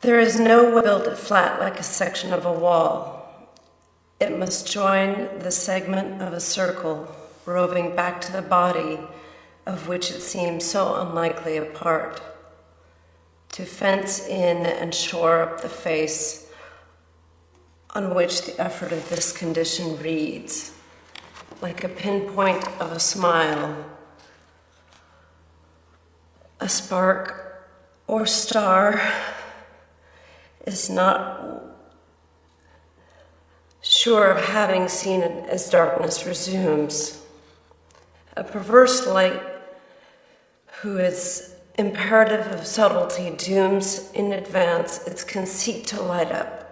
There is no way to build it flat like a section of a wall. It must join the segment of a circle, roving back to the body of which it seems so unlikely a part. To fence in and shore up the face on which the effort of this condition reads, like a pinpoint of a smile, a spark or star is not sure of having seen it as darkness resumes. A perverse light who is imperative of subtlety dooms in advance its conceit to light up